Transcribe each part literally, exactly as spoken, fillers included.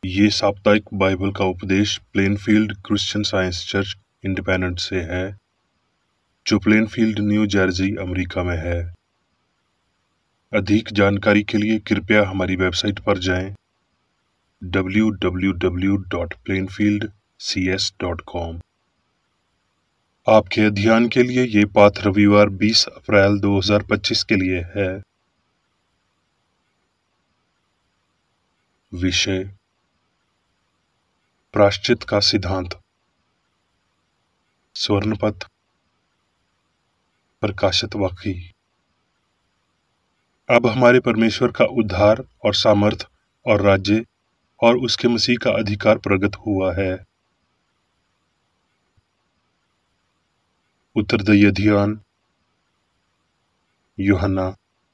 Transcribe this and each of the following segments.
ये साप्ताहिक बाइबल का उपदेश Plainfield Christian Science church independent से है, जो प्लेनफील्ड, न्यू जर्सी, अमेरिका में है। अधिक जानकारी के लिए कृपया हमारी वेबसाइट पर जाएं W W W dot Plainfield C S dot com. आपके अध्ययन के लिए ये पाठ रविवार बीस अप्रैल दो हज़ार पच्चीस के लिए है। विषय: प्रायश्चित का सिद्धांत। स्वर्णपथ, प्रकाशित वाक्य। अब हमारे परमेश्वर का उद्धार और सामर्थ और राज्य और उसके मसीह का अधिकार प्रकट हुआ है। उत्तरदायी अध्ययन। यूहन्ना।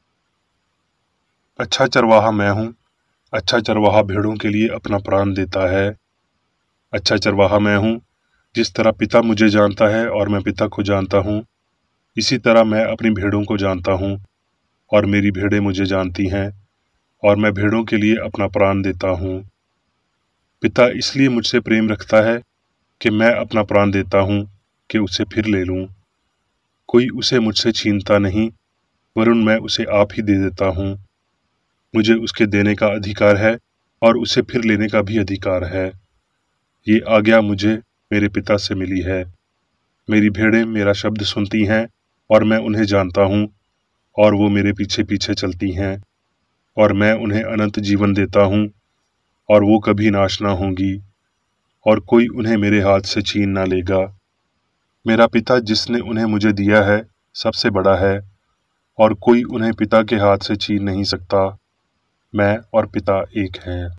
अच्छा चरवाहा मैं हूँ। अच्छा चरवाहा भेड़ों के लिए अपना प्राण देता है। अच्छा चरवाहा मैं हूँ। जिस तरह पिता मुझे जानता है और मैं पिता को जानता हूँ, इसी तरह मैं अपनी भेड़ों को जानता हूँ और मेरी भेड़ें मुझे जानती हैं और मैं भेड़ों के लिए अपना प्राण देता हूँ। पिता इसलिए मुझसे प्रेम रखता है कि मैं अपना प्राण देता हूँ कि उसे फिर ले लूँ। कोई उसे मुझसे छीनता नहीं, वरन मैं उसे आप ही दे देता हूँ। मुझे उसके देने का अधिकार है और उसे फिर लेने का भी अधिकार है। ये आज्ञा मुझे मेरे पिता से मिली है। मेरी भेड़ें मेरा शब्द सुनती हैं और मैं उन्हें जानता हूँ और वो मेरे पीछे पीछे चलती हैं और मैं उन्हें अनंत जीवन देता हूँ और वो कभी नाश ना होंगी और कोई उन्हें मेरे हाथ से छीन ना लेगा। मेरा पिता जिसने उन्हें मुझे दिया है सबसे बड़ा है और कोई उन्हें पिता के हाथ से छीन नहीं सकता। मैं और पिता एक हैं।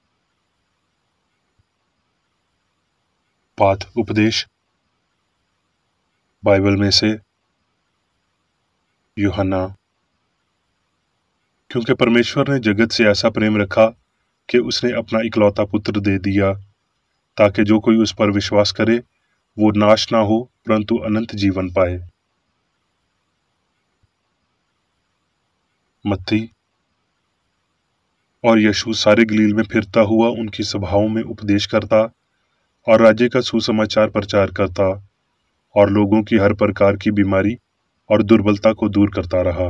पाठ उपदेश बाइबल में से यूहन्ना। क्योंकि परमेश्वर ने जगत से ऐसा प्रेम रखा कि उसने अपना इकलौता पुत्र दे दिया, ताकि जो कोई उस पर विश्वास करे वो नाश ना हो परंतु अनंत जीवन पाए। मत्ती। और यीशु सारे गलील में फिरता हुआ उनकी सभाओं में उपदेश करता और राज्य का सुसमाचार प्रचार करता और लोगों की हर प्रकार की बीमारी और दुर्बलता को दूर करता रहा।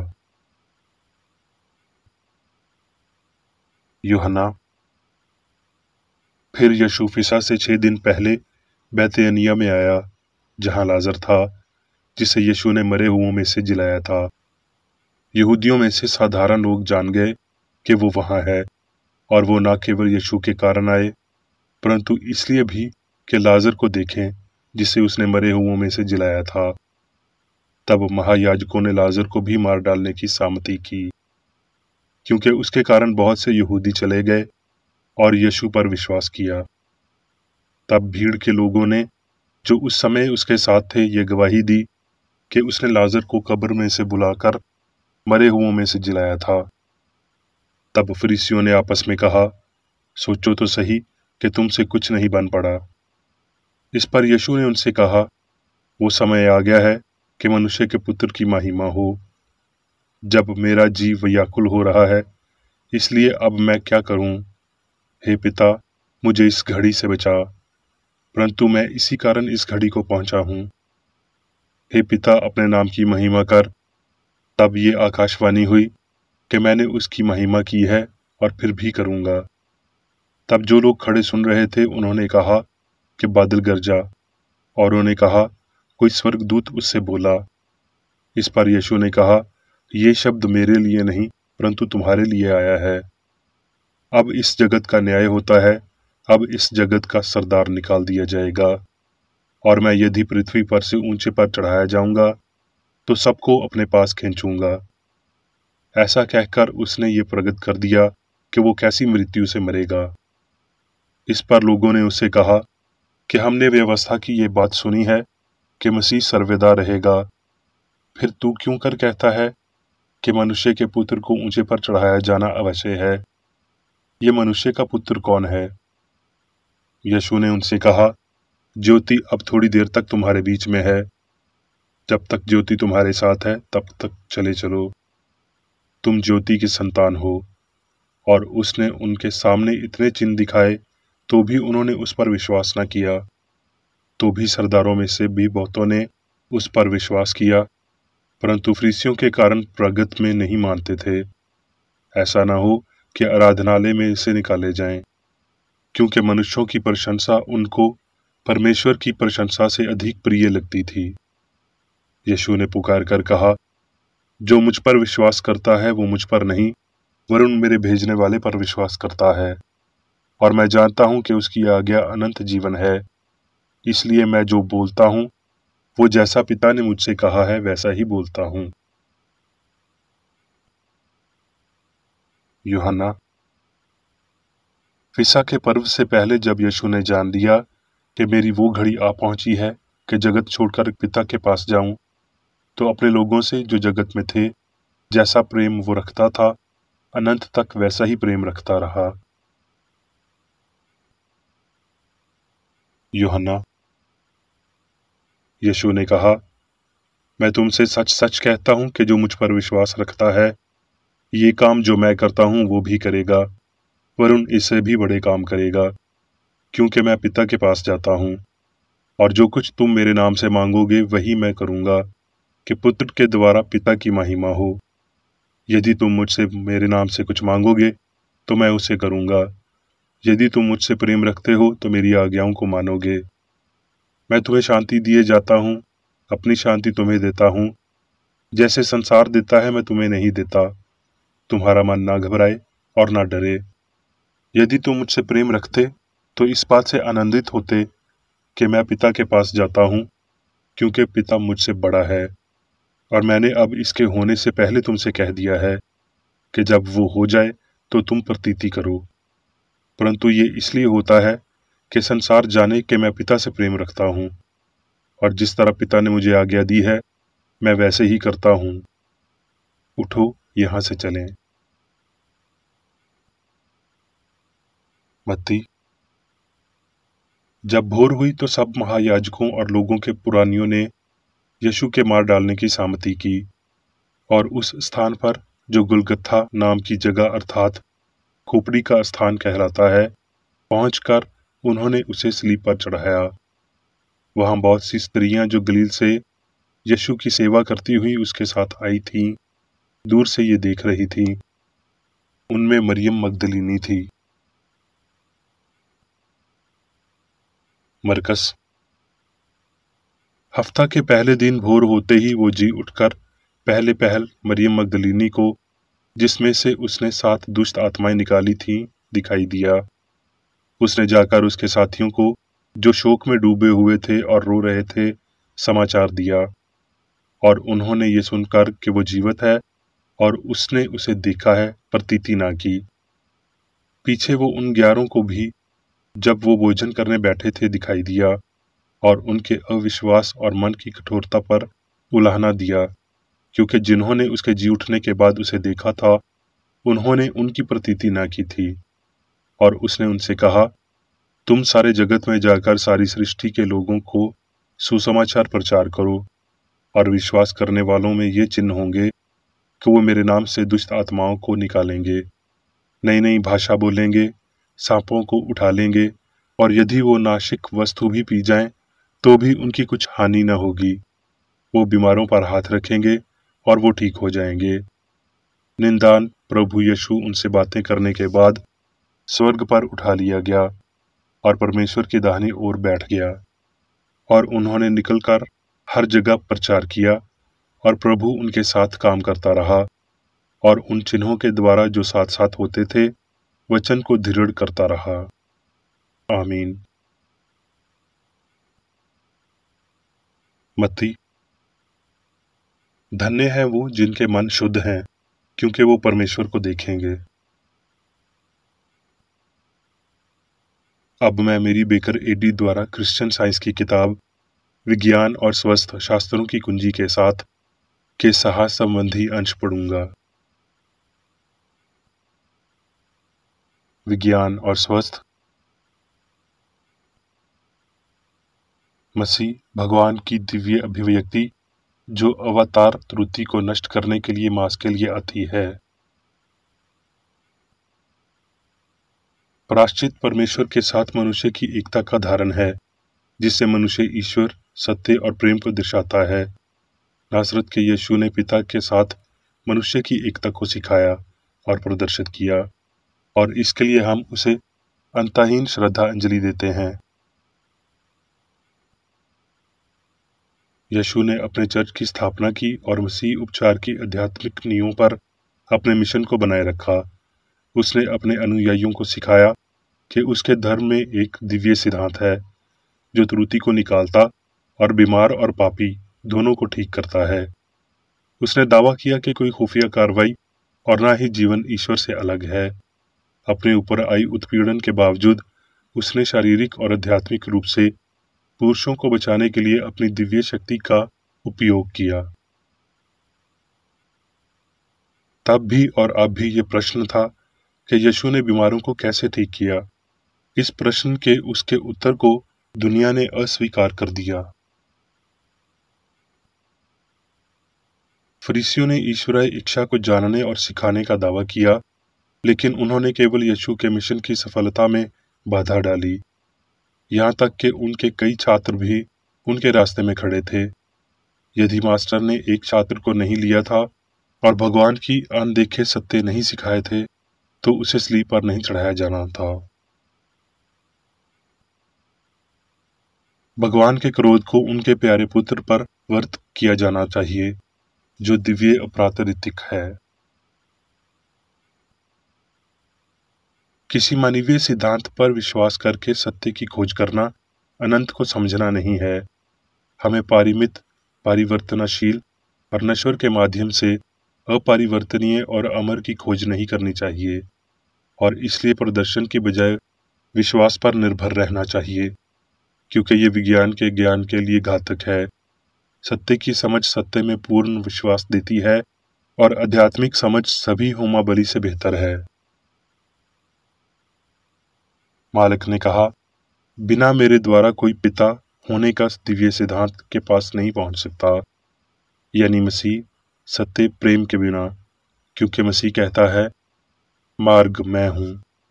यूहन्ना। फिर यीशु फिसा से छह दिन पहले बैतनिय्याह में आया, जहां लाजर था, जिसे यीशु ने मरे हुओं में से जिलाया था। यहूदियों में से साधारण लोग जान गए कि वो वहां है, और वो न केवल यीशु के कारण आए, परंतु इसलिए भी कि लाजर को देखें, जिसे उसने मरे हुओं में से जिलाया था। तब महायाजकों ने लाजर को भी मार डालने की सहमति की, क्योंकि उसके कारण बहुत से यहूदी चले गए और यीशु पर विश्वास किया। तब भीड़ के लोगों ने, जो उस समय उसके साथ थे, ये गवाही दी कि उसने लाजर को कब्र में से बुलाकर मरे हुओं में से जिलाया था। तब फरीसियों ने आपस में कहा, सोचो तो सही कि तुमसे कुछ नहीं बन पड़ा। इस पर यीशु ने उनसे कहा, वो समय आ गया है कि मनुष्य के पुत्र की महिमा हो। जब मेरा जी व्याकुल हो रहा है, इसलिए अब मैं क्या करूं? हे पिता, मुझे इस घड़ी से बचा, परंतु मैं इसी कारण इस घड़ी को पहुंचा हूं। हे पिता, अपने नाम की महिमा कर। तब ये आकाशवाणी हुई कि मैंने उसकी महिमा की है और फिर भी करूंगा। तब जो लोग खड़े सुन रहे थे, उन्होंने कहा कि बादल गरजा, और उन्होंने कहा, कोई स्वर्गदूत उससे बोला। इस पर यीशु ने कहा, ये शब्द मेरे लिए नहीं परंतु तुम्हारे लिए आया है। अब इस जगत का न्याय होता है। अब इस जगत का सरदार निकाल दिया जाएगा, और मैं यदि पृथ्वी पर से ऊंचे पर चढ़ाया जाऊंगा तो सबको अपने पास खींचूंगा। ऐसा कहकर उसने ये प्रकट कर दिया कि वो कैसी मृत्यु से मरेगा। इस पर लोगों ने उससे कहा कि हमने व्यवस्था की ये बात सुनी है कि मसीह सर्वदा रहेगा। फिर तू क्यों कर कहता है कि मनुष्य के पुत्र को ऊंचे पर चढ़ाया जाना अवश्य है? ये मनुष्य का पुत्र कौन है? यीशु ने उनसे कहा, ज्योति अब थोड़ी देर तक तुम्हारे बीच में है। जब तक ज्योति तुम्हारे साथ है, तब तक चले चलो। तुम ज्योति की संतान हो। और उसने उनके सामने इतने चिन्ह दिखाए तो भी उन्होंने उस पर विश्वास न किया। तो भी सरदारों में से भी बहुतों ने उस पर विश्वास किया, परंतु फरीसियों के कारण प्रगट में नहीं मानते थे, ऐसा न हो कि आराधनालय में से निकाले जाएं, क्योंकि मनुष्यों की प्रशंसा उनको परमेश्वर की प्रशंसा से अधिक प्रिय लगती थी। यीशु ने पुकार कर कहा, जो मुझ पर विश्वास करता है वो मुझ पर नहीं, वरन मेरे भेजने वाले पर विश्वास करता है। और मैं जानता हूं कि उसकी आज्ञा अनंत जीवन है। इसलिए मैं जो बोलता हूं वो जैसा पिता ने मुझसे कहा है वैसा ही बोलता हूं। यूहन्ना। फिसा के पर्व से पहले जब यीशु ने जान लिया कि मेरी वो घड़ी आ पहुंची है कि जगत छोड़कर पिता के पास जाऊं, तो अपने लोगों से जो जगत में थे जैसा प्रेम वो रखता था, अनंत तक वैसा ही प्रेम रखता रहा। यूहन्ना। यीशु ने कहा, मैं तुमसे सच सच कहता हूं कि जो मुझ पर विश्वास रखता है, ये काम जो मैं करता हूं वो भी करेगा, वरन इससे भी बड़े काम करेगा, क्योंकि मैं पिता के पास जाता हूं। और जो कुछ तुम मेरे नाम से मांगोगे वही मैं करूंगा, कि पुत्र के द्वारा पिता की महिमा हो। यदि तुम मुझसे मेरे नाम से कुछ मांगोगे तो मैं उसे करूंगा। यदि तुम मुझसे प्रेम रखते हो तो मेरी आज्ञाओं को मानोगे। मैं तुम्हें शांति दिए जाता हूं, अपनी शांति तुम्हें देता हूं। जैसे संसार देता है मैं तुम्हें नहीं देता। तुम्हारा मन ना घबराए और ना डरे। यदि तुम मुझसे प्रेम रखते तो इस बात से आनंदित होते कि मैं पिता के पास जाता हूं, क्योंकि पिता मुझसे बड़ा है, और मैंने अब इसके होने से पहले तुमसे कह दिया है कि जब वो हो जाए तो तुम प्रतीति करो। परंतु ये इसलिए होता है कि संसार जाने कि मैं पिता से प्रेम रखता हूं, और जिस तरह पिता ने मुझे आज्ञा दी है मैं वैसे ही करता हूं। उठो, यहां से चलें। मत्ती। जब भोर हुई तो सब महायाजकों और लोगों के पुरानियों ने यीशु के मार डालने की सहमति की, और उस स्थान पर जो गुलगुथा नाम की जगह अर्थात खोपड़ी का स्थान कहलाता है, पहुंचकर उन्होंने उसे सलीब पर चढ़ाया। वहां बहुत सी स्त्रियां जो गलील से यीशु की सेवा करती हुई उसके साथ आई थीं, दूर से ये देख रही थीं। उनमें मरियम मगदलीनी थी। मरकस। हफ्ता के पहले दिन भोर होते ही वो जी उठकर पहले पहल मरियम मगदलीनी को, जिसमें से उसने सात दुष्ट आत्माएं निकाली थीं, दिखाई दिया। उसने जाकर उसके साथियों को, जो शोक में डूबे हुए थे और रो रहे थे, समाचार दिया। और उन्होंने ये सुनकर कि वो जीवित है और उसने उसे देखा है, प्रतीति ना की। पीछे वो उन ग्यारहों को भी, जब वो भोजन करने बैठे थे, दिखाई दिया, और उनके अविश्वास और मन की कठोरता पर उलाहना दिया, क्योंकि जिन्होंने उसके जी उठने के बाद उसे देखा था उन्होंने उनकी प्रतीति ना की थी। और उसने उनसे कहा, तुम सारे जगत में जाकर सारी सृष्टि के लोगों को सुसमाचार प्रचार करो, और विश्वास करने वालों में ये चिन्ह होंगे कि वो मेरे नाम से दुष्ट आत्माओं को निकालेंगे, नई नई भाषा बोलेंगे, सांपों को उठा लेंगे, और यदि वो नाशिक वस्तु भी पी जाएं तो भी उनकी कुछ हानि न होगी। वो बीमारों पर हाथ रखेंगे और वो ठीक हो जाएंगे। निंदान प्रभु यीशु उनसे बातें करने के बाद स्वर्ग पर उठा लिया गया और परमेश्वर की दाहिनी ओर बैठ गया। और उन्होंने निकलकर हर जगह प्रचार किया, और प्रभु उनके साथ काम करता रहा, और उन चिन्हों के द्वारा जो साथ साथ होते थे वचन को दृढ़ करता रहा। आमीन। मत्ती। धन्य है वो जिनके मन शुद्ध हैं, क्योंकि वो परमेश्वर को देखेंगे। अब मैं मेरी बेकर एडी द्वारा क्रिश्चियन साइंस की किताब विज्ञान और स्वस्थ शास्त्रों की कुंजी के साथ के साहस संबंधी अंश पढ़ूंगा। विज्ञान और स्वस्थ। मसीह भगवान की दिव्य अभिव्यक्ति जो अवतार त्रुटि को नष्ट करने के लिए मास के लिए आती है। प्रायश्चित परमेश्वर के साथ मनुष्य की एकता का धारण है, जिससे मनुष्य ईश्वर, सत्य और प्रेम को दर्शाता है। नासरत के यीशु ने पिता के साथ मनुष्य की एकता को सिखाया और प्रदर्शित किया, और इसके लिए हम उसे अंतहीन श्रद्धांजलि देते हैं। यीशु ने अपने चर्च की स्थापना की और मसीह उपचार की आध्यात्मिक नींवों पर अपने मिशन को बनाए रखा। उसने अपने अनुयायियों को सिखाया कि उसके धर्म में एक दिव्य सिद्धांत है जो त्रुटि को निकालता और बीमार और पापी दोनों को ठीक करता है। उसने दावा किया कि कोई खुफिया कार्रवाई और ना ही जीवन ईश्वर से अलग है। अपने ऊपर आई उत्पीड़न के बावजूद उसने शारीरिक और आध्यात्मिक रूप से पुरुषों को बचाने के लिए अपनी दिव्य शक्ति का उपयोग किया। तब भी और अब भी ये प्रश्न था कि यीशु ने बीमारों को कैसे ठीक किया। इस प्रश्न के उसके उत्तर को दुनिया ने अस्वीकार कर दिया। फरीसियों ने ईश्वरीय इच्छा को जानने और सिखाने का दावा किया, लेकिन उन्होंने केवल यीशु के मिशन की सफलता में बाधा डाली। यहाँ तक कि उनके कई छात्र भी उनके रास्ते में खड़े थे। यदि मास्टर ने एक छात्र को नहीं लिया था और भगवान की अनदेखे सत्य नहीं सिखाए थे, तो उसे स्लीप पर नहीं चढ़ाया जाना था। भगवान के क्रोध को उनके प्यारे पुत्र पर वर्त किया जाना चाहिए, जो दिव्य अप्राकृतिक है। किसी मानवीय सिद्धांत पर विश्वास करके सत्य की खोज करना अनंत को समझना नहीं है। हमें पारिमित, परिवर्तनशील और नश्वर के माध्यम से अपरिवर्तनीय और अमर की खोज नहीं करनी चाहिए, और इसलिए प्रदर्शन की बजाय विश्वास पर निर्भर रहना चाहिए, क्योंकि ये विज्ञान के ज्ञान के लिए घातक है। सत्य की समझ सत्य में पूर्ण विश्वास देती है, और आध्यात्मिक समझ सभी होमा बलि से बेहतर है। मालिक ने कहा, बिना मेरे द्वारा कोई पिता होने का दिव्य सिद्धांत के पास नहीं पहुंच सकता, यानी मसीह, सत्य, प्रेम के बिना, क्योंकि मसीह कहता है, मार्ग मैं हूं।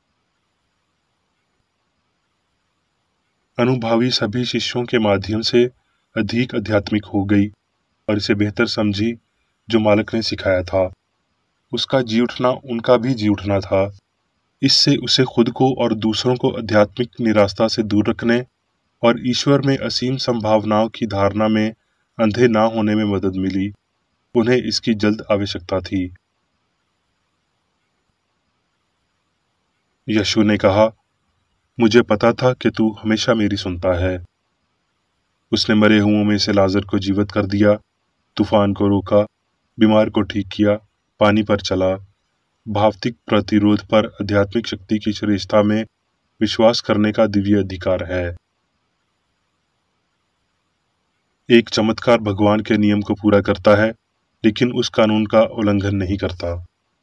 अनुभावी सभी शिष्यों के माध्यम से अधिक आध्यात्मिक हो गई और इसे बेहतर समझी जो मालिक ने सिखाया था। उसका जी उठना उनका भी जी उठना था। इससे उसे खुद को और दूसरों को आध्यात्मिक निराशा से दूर रखने और ईश्वर में असीम संभावनाओं की धारणा में अंधे ना होने में मदद मिली। उन्हें इसकी जल्द आवश्यकता थी। यीशु ने कहा, मुझे पता था कि तू हमेशा मेरी सुनता है। उसने मरे हुओं में से लाजर को जीवित कर दिया, तूफान को रोका, बीमार को ठीक किया, पानी पर चला। भौतिक प्रतिरोध पर आध्यात्मिक शक्ति की श्रेष्ठता में विश्वास करने का दिव्य अधिकार है। एक चमत्कार भगवान के नियम को पूरा करता है, लेकिन उस कानून का उल्लंघन नहीं करता।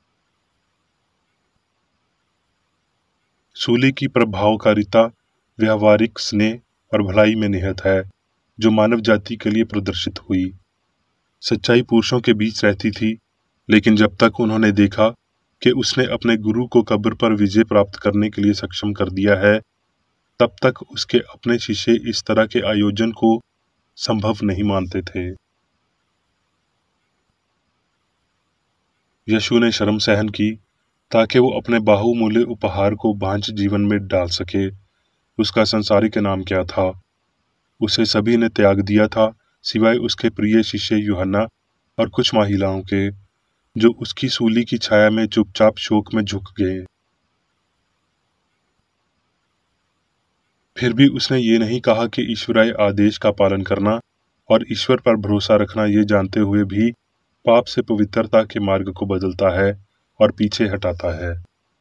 सूली की प्रभावकारिता व्यावहारिक स्नेह और भलाई में निहित है, जो मानव जाति के लिए प्रदर्शित हुई। सच्चाई पुरुषों के बीच रहती थी, लेकिन जब तक उन्होंने देखा कि उसने अपने गुरु को कब्र पर विजय प्राप्त करने के लिए सक्षम कर दिया है, तब तक उसके अपने शिष्य इस तरह के आयोजन को संभव नहीं मानते थे। यीशु ने शर्म सहन की ताकि वो अपने बाहुमूल्य उपहार को बांझ जीवन में डाल सके। उसका संसारिक नाम क्या था? उसे सभी ने त्याग दिया था, सिवाय उसके प्रिय शिष्य यूहन्ना और कुछ महिलाओं के, जो उसकी सूली की छाया में चुपचाप शोक में झुक गए। फिर भी उसने ये नहीं कहा कि ईश्वरीय आदेश का पालन करना और ईश्वर पर भरोसा रखना ये जानते हुए भी पाप से पवित्रता के मार्ग को बदलता है और पीछे हटाता है।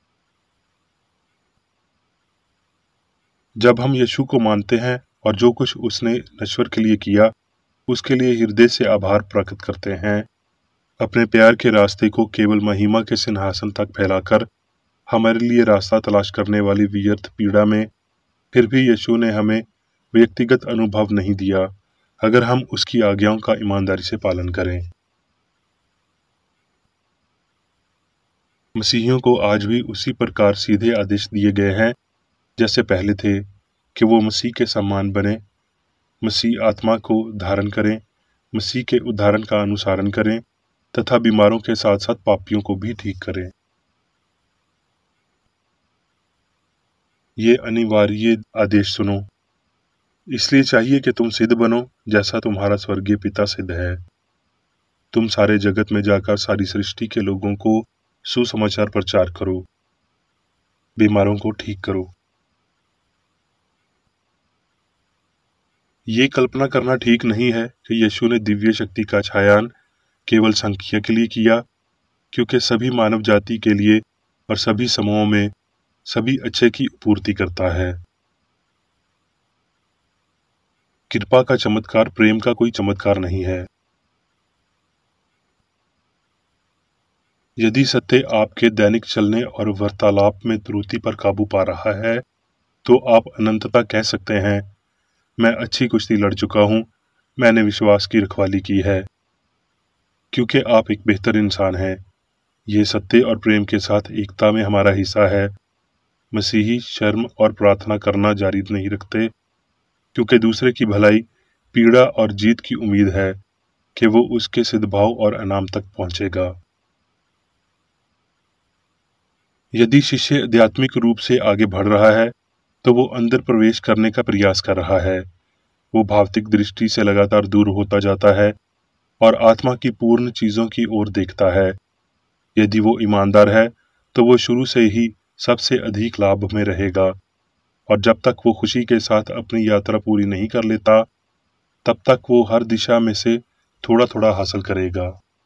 जब हम यीशु को मानते हैं और जो कुछ उसने नश्वर के लिए किया उसके लिए हृदय से आभार प्रकट करते हैं, अपने प्यार के रास्ते को केवल महिमा के सिंहासन तक फैलाकर हमारे लिए रास्ता तलाश करने वाली व्यर्थ पीड़ा में, फिर भी यीशु ने हमें व्यक्तिगत अनुभव नहीं दिया अगर हम उसकी आज्ञाओं का ईमानदारी से पालन करें। मसीहियों को आज भी उसी प्रकार सीधे आदेश दिए गए हैं जैसे पहले थे कि वो मसीह के समान बने, मसीह आत्मा को धारण करें, मसीह के उदाहरण का अनुसरण करें तथा बीमारों के साथ साथ पापियों को भी ठीक करें। ये अनिवार्य आदेश सुनो, इसलिए चाहिए कि तुम सिद्ध बनो जैसा तुम्हारा स्वर्गीय पिता सिद्ध है। तुम सारे जगत में जाकर सारी सृष्टि के लोगों को सुसमाचार प्रचार करो, बीमारों को ठीक करो। ये कल्पना करना ठीक नहीं है कि यीशु ने दिव्य शक्ति का छायान केवल संख्या के लिए किया, क्योंकि सभी मानव जाति के लिए और सभी समूहों में सभी अच्छे की पूर्ति करता है। कृपा का चमत्कार प्रेम का कोई चमत्कार नहीं है। यदि सत्य आपके दैनिक चलने और वार्तालाप में त्रुटि पर काबू पा रहा है, तो आप अनंतता कह सकते हैं, मैं अच्छी कुश्ती लड़ चुका हूं, मैंने विश्वास की रखवाली की है, क्योंकि आप एक बेहतर इंसान हैं। ये सत्य और प्रेम के साथ एकता में हमारा हिस्सा है। मसीही शर्म और प्रार्थना करना जारी नहीं रखते, क्योंकि दूसरे की भलाई, पीड़ा और जीत की उम्मीद है कि वो उसके सद्भाव और इनाम तक पहुंचेगा। यदि शिष्य आध्यात्मिक रूप से आगे बढ़ रहा है, तो वो अंदर प्रवेश करने का प्रयास कर रहा है। वो भौतिक दृष्टि से लगातार दूर होता जाता है और आत्मा की पूर्ण चीजों की ओर देखता है। यदि वो ईमानदार है, तो वो शुरू से ही सबसे अधिक लाभ में रहेगा, और जब तक वो खुशी के साथ अपनी यात्रा पूरी नहीं कर लेता, तब तक वो हर दिशा में से थोड़ा थोड़ा हासिल करेगा।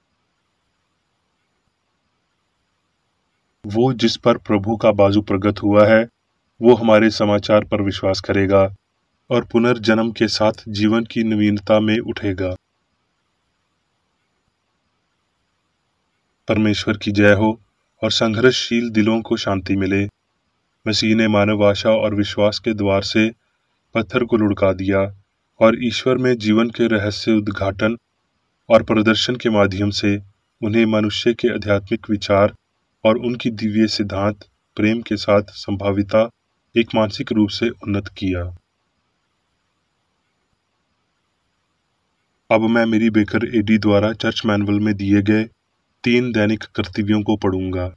वो जिस पर प्रभु का बाजू प्रकट हुआ है, वो हमारे समाचार पर विश्वास करेगा और पुनर्जन्म के साथ जीवन की नवीनता में उठेगा। परमेश्वर की जय हो और संघर्षशील दिलों को शांति मिले। मसीह ने मानव आशा और विश्वास के द्वार से पत्थर को लुढ़का दिया और ईश्वर में जीवन के रहस्य उद्घाटन और प्रदर्शन के माध्यम से उन्हें मनुष्य के आध्यात्मिक विचार और उनकी दिव्य सिद्धांत प्रेम के साथ संभाविता एक मानसिक रूप से उन्नत किया। अब मैं मेरी बेकर एडी द्वारा चर्च मैनुअल में दिए गए तीन दैनिक कर्तव्यों को पढ़ूंगा।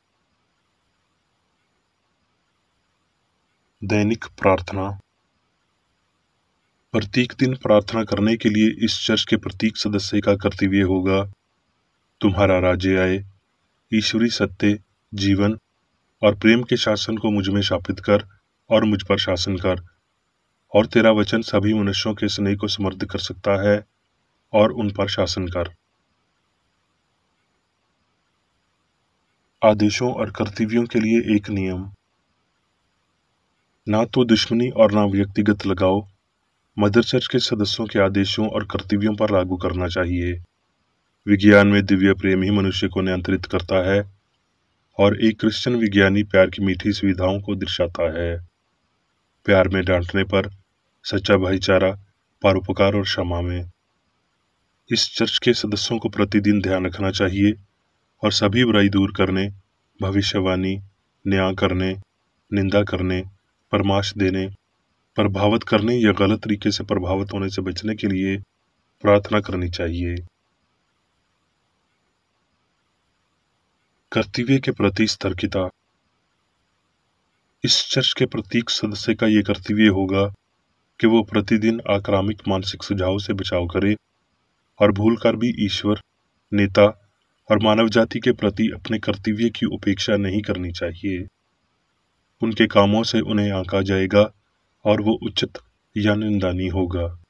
दैनिक प्रार्थना। प्रत्येक दिन प्रार्थना करने के लिए इस चर्च के प्रत्येक सदस्य का कर्तव्य होगा, तुम्हारा राज्य आए, ईश्वरी सत्य, जीवन और प्रेम के शासन को मुझ में स्थापित कर और मुझ पर शासन कर, और तेरा वचन सभी मनुष्यों के स्नेह को समृद्ध कर सकता है और उन पर शासन कर। आदेशों और कर्तव्यों के लिए एक नियम। ना तो दुश्मनी और ना व्यक्तिगत लगाओ। मदर चर्च के सदस्यों के आदेशों और कर्तव्यों पर लागू करना चाहिए। विज्ञान में दिव्य प्रेम ही मनुष्य को नियंत्रित करता है, और एक क्रिश्चियन विज्ञानी प्यार की मीठी सुविधाओं को दर्शाता है। प्यार में डांटने पर, सच्चा भाईचारा, परोपकार और क्षमा में। इस चर्च के सदस्यों को प्रतिदिन ध्यान रखना चाहिए और सभी बुराई दूर करने, भविष्यवाणी, न्याय करने, निंदा करने, परामर्श देने, प्रभावित करने या गलत तरीके से प्रभावित होने से बचने के लिए प्रार्थना करनी चाहिए। कर्तव्य के प्रति सतर्कता। इस चर्च के प्रत्येक सदस्य का ये कर्तव्य होगा कि वो प्रतिदिन आक्रामक मानसिक सुझाव से बचाव करे और भूलकर भी ईश्वर, नेता और मानव जाति के प्रति अपने कर्तव्य की उपेक्षा नहीं करनी चाहिए। उनके कामों से उन्हें आंका जाएगा और वो उचित या निंदनीय होगा।